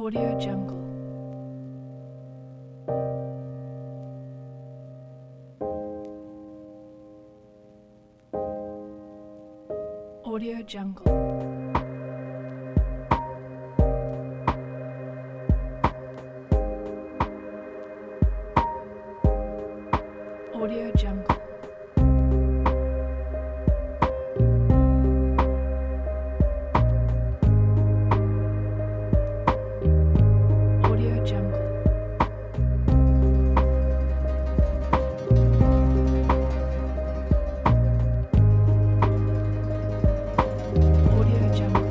Audio Jungle. Audio Jungle. Audio Jungle. Audio Jungle. Audio Jungle.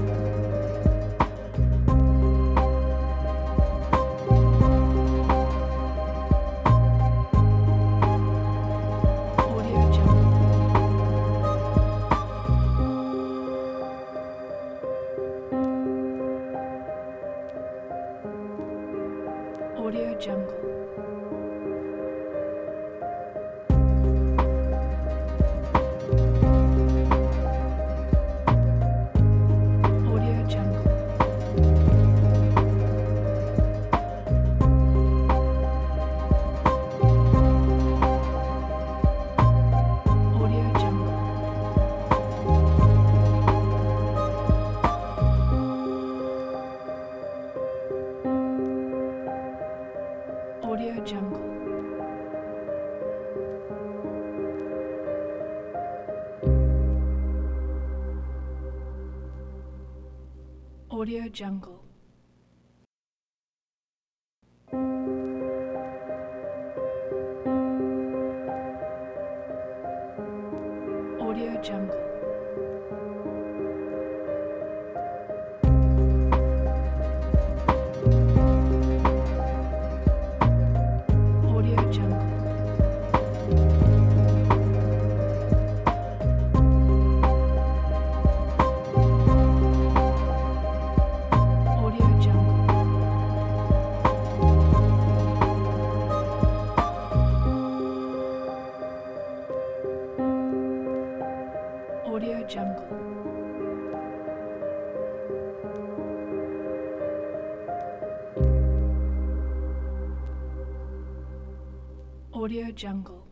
Audio Jungle. Audio Jungle. Audio Jungle. Audio Jungle. Audio Jungle. Audio Jungle. Audio Jungle. Audio Jungle. Audio Jungle. Audio Jungle. Audio Jungle.